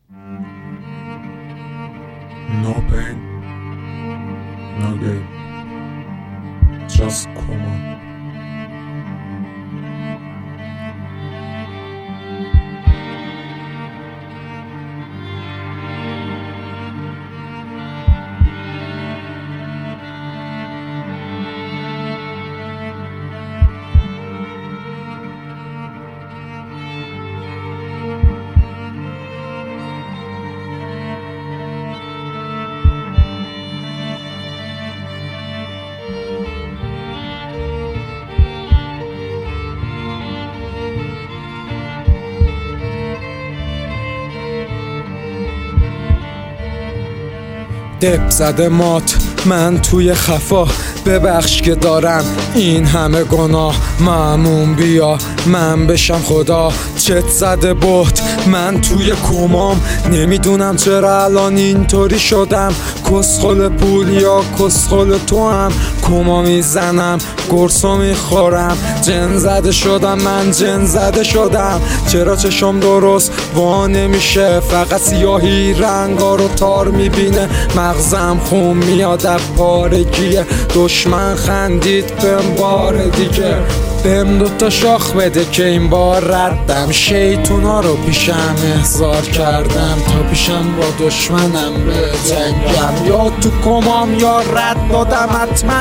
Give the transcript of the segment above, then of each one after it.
No pain, no gain, just coma. دپ زده مات من توی خفا، ببخش که دارم این همه گناه. مامون بیا من بشم خدا، چت زده بهت من توی کمام. نمیدونم چرا الان اینطوری شدم، کسخل پول یا کسخل تو هم. کما میزنم گرسو میخورم، جن زده شدم من جن زده شدم. چرا چشم درست وا نمیشه، فقط سیاهی رنگا رو تار میبینه. مغزم خون میاد از پارگیه، دشمن خندید بهم بار دیگه. بهم دوتا شاخ بده که این بار ردم، شیطونا رو پیشم احضار کردم تا پیشم با دشمنم به جنگم. یا تو کمام یا رد دادم حتما.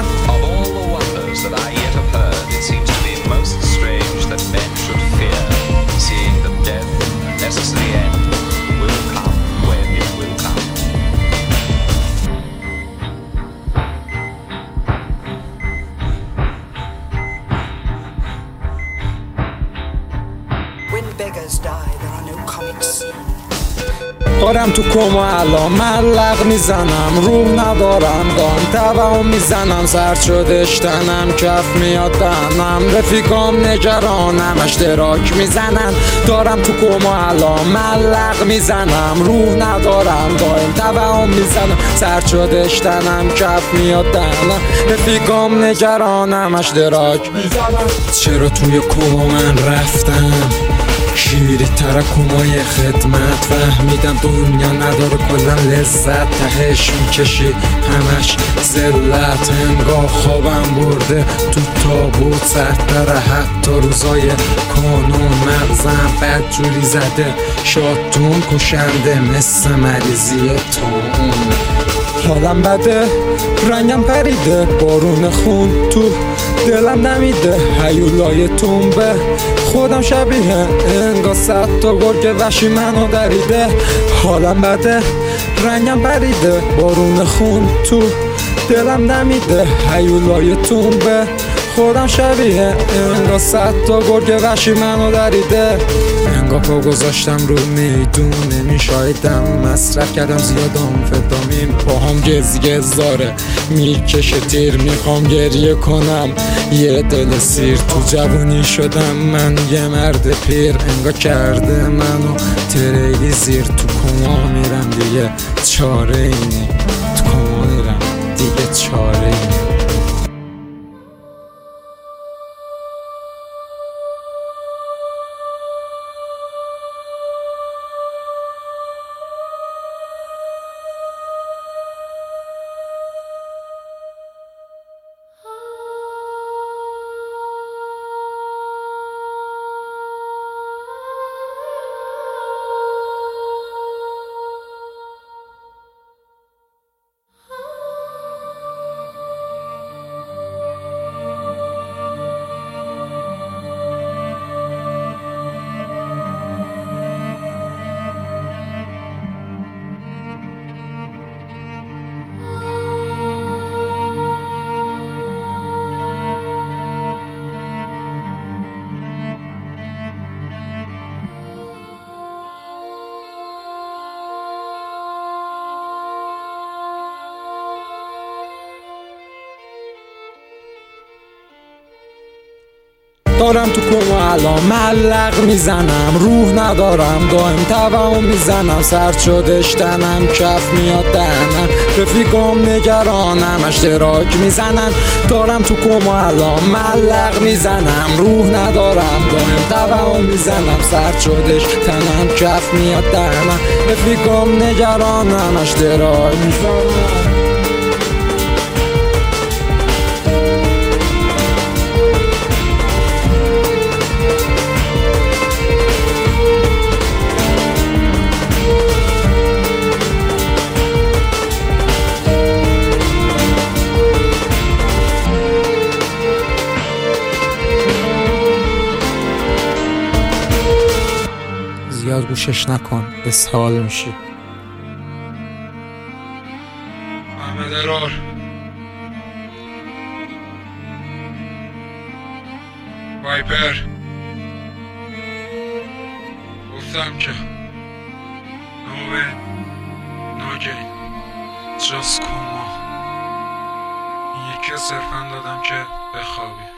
دارم تو کما الان ملق میزنم، روح ندارم دان تبعم میزنم. سرد شده شتنم کف میاد دهنم، رفیقام نگرانم اشتراک میزنن. دارم تو کما الان ملق میزنم، روح ندارم دایم تبعم میزنم. سرد شده شتنم کف میاد دهنم، رفیقام نگرانم اشتراک میزنن. چرا توی کما من رفتم، شیری تراکمای خدمت. فهمیدم دنیا نداره کلن لذت، تهش میکشی همش ذلت. انگار خوابم برده تو تابوت، سرتر حتی روزای کانون. مغزم بدجوری زده شاتون کشنده مثل مریضی تون. حالم بده رنگم پریده، بارون خون تو دلم نمیده. هیولای تنبه خودم شبیه انگار 100 تا گرگ وحشی منو دریده. حالم بده رنگم پریده، بارون خون تو دلم نمیده. هیولای تنبه خودم شبیه انگار 100 تا گرگ وحشی منو دریده. انگار پا گذاشتم رو میدون نمیشایدم، مصرف کردم زیاد آمفتامین. پاهم گز داره میکشه تیر، میخوام گریه کنم یه دل سیر. تو جوونی شدم من یه مرد پیر، انگار کرده منو تریلی زیر. تو کما میرم دیگه چاره اینی، تو کما میرم دیگه چاره اینی. دارم تو کما الان ملق میزنم، روح ندارم دایم تبعم میزنم. سرد شده شتنم کف میاد دهنم، رفیقام نگرانم اشتراک میزنن، دارم تو کما الان ملق میزنم، روح ندارم دایم توهم میزنم، سرد شدش تنم کف میاد دهنم، رفیقام نگرانم اشتراک میزنم. زیاد گوشش نکن، اسهال میشی. محمد ارار وایپر گفتم که نوبه ناگین جاست کما، این یکی صرفا دادم که بخوابی.